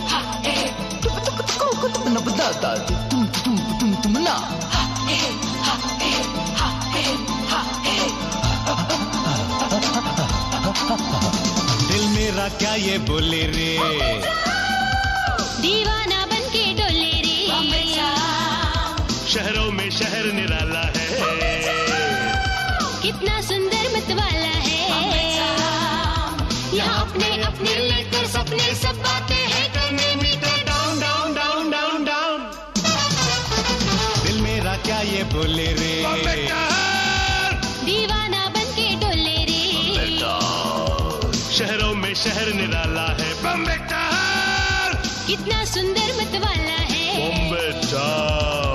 तुम ना दिल मेरा क्या ये बोले रे, दीवाना बन के डोले रे, शहरों में शहर निराला है, कितना सुंदर मतवाला है, यहाँ अपने अपने लेकर सपने सब बातें हैं करने meter down down down down down. दिल मेरा क्या ये बोले रे, दीवाना बन के डोले रे, शहरों में शहर निराला है, बॉम्बे टाउन, कितना सुंदर मतवाला है, बॉम्बे टाउन।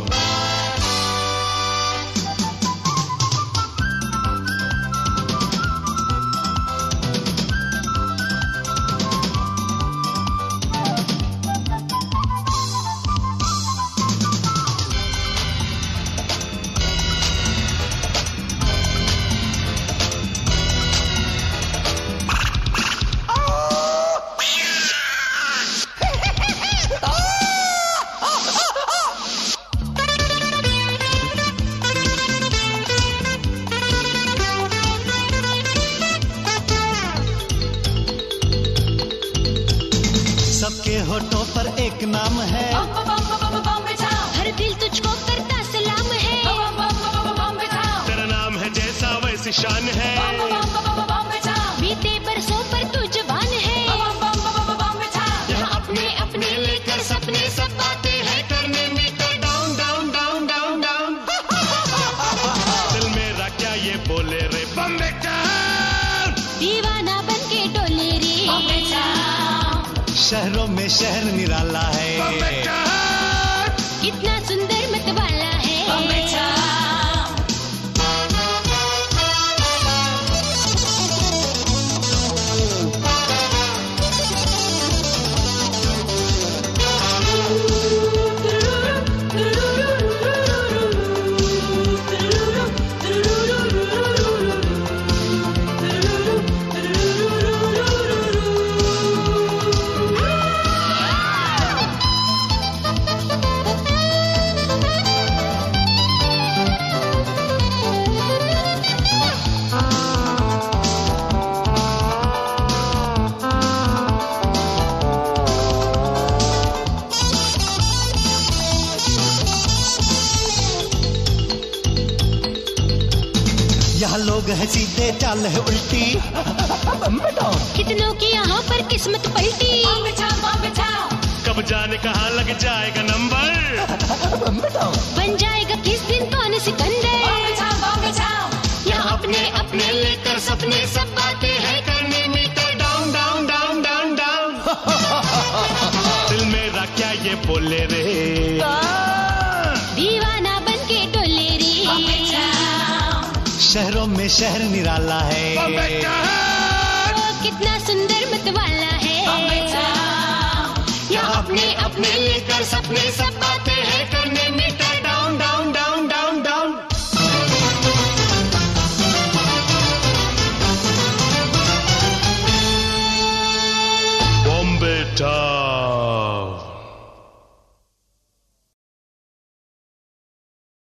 सबके होठों पर एक नाम है, हर दिल तुझको करता सलाम है, तेरा नाम है जैसा वैसी शान है, बीते बरसों पर तू जवान है, यहाँ अपने अपने लेकर सपने सब बातें हैं करने meter down down down down down. दिल मेरा क्या ये बोले रे, बॉम्बे टाउन, दीवाना बन के डोले रे, शहरों में शहर निराला है, बॉम्बे टाउन, कितना सुंदर मतवाला है, यहाँ लोग है सीधे चाल है उल्टी, कितनों की यहाँ पर किस्मत पलटी, कब जाने कहाँ लग जाएगा नंबर, बन जाएगा किस दिन कौन सिकंदर, यहाँ अपने अपने लेकर सपने सब बातें हैं करने meter down down down down down. दिल मेरा क्या ये बोले रे, दीवाना बन के डोले रे, शहरों में शहर निराला है, कितना सुंदर मतवाला है, यहाँ अपने अपने लेकर सपने सब बातें